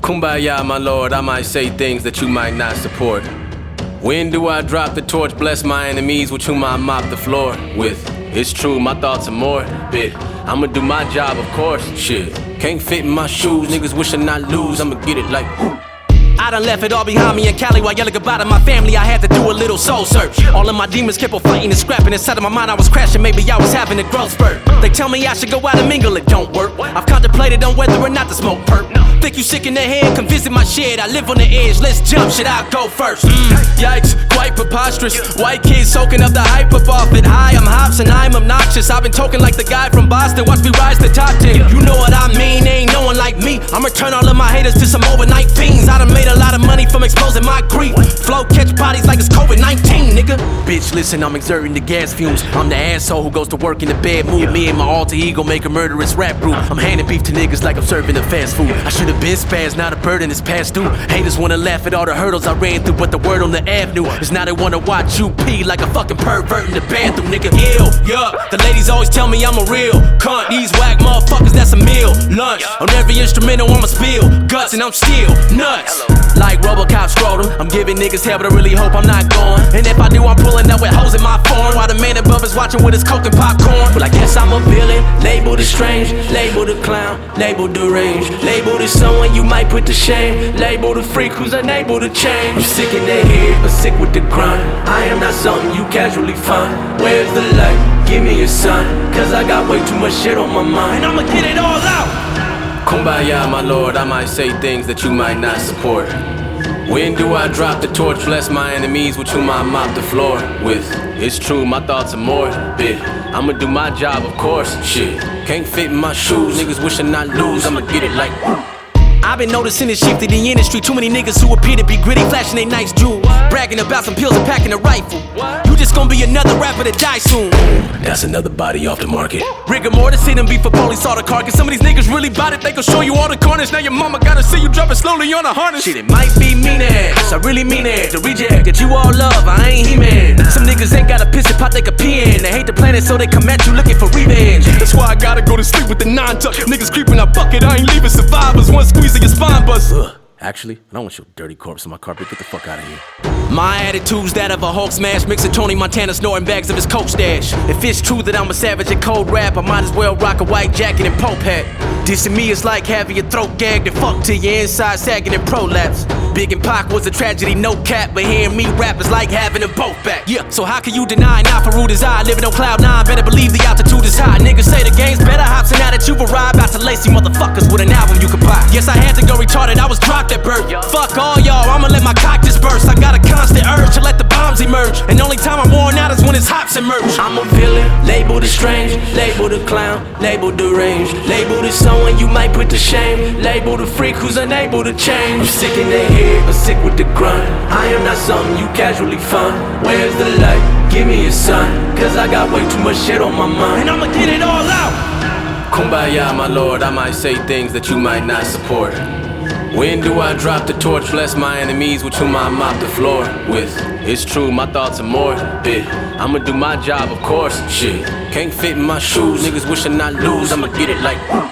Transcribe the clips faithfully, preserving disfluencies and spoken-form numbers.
Kumbaya, my lord, I might say things that you might not support. When do I drop the torch, bless my enemies with whom I mop the floor with? It's true, my thoughts are morbid. I'ma do my job, of course, shit. Can't fit in my shoes, niggas wishing I lose, I'ma get it like whoop. I done left it all behind me in Cali while yelling goodbye to my family. I had to do a little soul search. All of my demons kept on fighting and scrapping. Inside of my mind I was crashing, maybe I was having a growth spurt. They tell me I should go out and mingle, it don't work. I've contemplated on whether or not to smoke perp. Think you sick in the head, come visit my shed. I live on the edge, let's jump, shit, I'll go first. mm. Yikes, quite preposterous. White kids soaking up the hype up off it. Hi, I'm Hops and I'm obnoxious. I've been talking like the guy from Boston. Watch me rise to top ten. You know what I mean, ain't no one like me. I'ma turn all of my haters to some overnight fiends. I done made a lot of money from exposing my grief. Flow catch bodies like it's COVID nineteen, nigga. Bitch, listen, I'm exerting the gas fumes. I'm the asshole who goes to work in the bed mood. Me and my alter ego make a murderous rap group. I'm handing beef to niggas like I'm serving a fast food. I should've been spazzed, now the burden is passed through. Haters wanna laugh at all the hurdles I ran through, but the word on the avenue is now they wanna watch you pee like a fucking pervert in the bathroom, nigga. Ill, yup. The ladies always tell me I'm a real cunt. These whack motherfuckers, that's a meal. Lunch. On every instrumental I'ma spill guts and I'm still nuts. Like Robocop scrotum, I'm giving niggas hell, but I really hope I'm not going. And if I do, I'm pulling up with hoes in my form, while the man above is watching with his coke and popcorn. But I guess I'm a villain, labeled as strange, labeled a clown, labeled deranged, labeled as someone you might put to shame, labeled a freak who's unable to change. I'm sick in the head, but sick with the grind. I am not something you casually find. Where's the light? Give me a sign, cause I got way too much shit on my mind, and I'ma get it all out. Kumbaya, my lord, I might say things that you might not support. When do I drop the torch, bless my enemies with whom I mop the floor with? It's true, my thoughts are morbid. I'ma do my job, of course, shit. Can't fit in my shoes, niggas wishing I lose, I'ma get it like whoop. I've been noticing this shift in the industry. Too many niggas who appear to be gritty, flashing they nice jewels, bragging about some pills and packing a rifle. You just gonna be another rapper to die soon. That's another body off the market. Rigor mortis, see them beef for police saw the carcass. Some of these niggas really bout it, they gon' show you all the corners. Now your mama gotta see you dropping slowly on a harness. Shit, it might be mean ass, I really mean it. The reject that you all love, I ain't He-Man. Some niggas ain't got a piss and pot they can pee in. They hate the planet so they come at you looking for revenge. That's why I gotta go to sleep with the nine-tuck. Niggas creeping, I bucket, I ain't leaving survivors. One squeeze of your spine bust. Ugh. Actually, I don't want your dirty corpse on my carpet. Get the fuck out of here. My attitude's that of a Hulk smash, mixing Tony Montana snorting bags of his coke stash. If it's true that I'm a savage at cold rap, I might as well rock a white jacket and Pope hat. Dissing me is like having your throat gagged and fucked till your inside sagging and prolapse. Big and Pac was a tragedy, no cap, but hearing me rap is like having them both back. Yeah, so how can you deny not for rude as I living on cloud nine? Better believe the altitude is high. Niggas say the game's better hops, and now that you've arrived, out to lacy motherfuckers with an album you can buy. Yes, I had to go retarded, I was dropped at birth. Fuck all y'all, I'ma let my cock disperse. I got a constant urge to let the bombs emerge, and the only time I'm worn out is when it's hops emerge. I'm a villain, labeled as strange, labeled a clown, labeled deranged, labeled as someone you might put to shame, labeled a freak who's unable to change. I'm sick in the head, but sick with the grind. I am not something you casually find. Where's the light? Give me a sign, cause I got way too much shit on my mind, and I'ma get it all out. Kumbaya, my lord, I might say things that you might not support. When do I drop the torch, bless my enemies with whom I mop the floor with? It's true, my thoughts are morbid. I'ma do my job, of course, shit. Can't fit in my shoes, niggas wishing I lose, I'ma get it like whoop.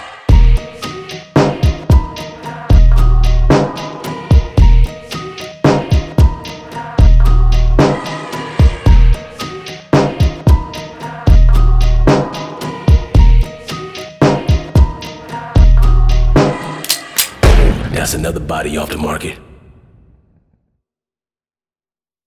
That's another body off the market.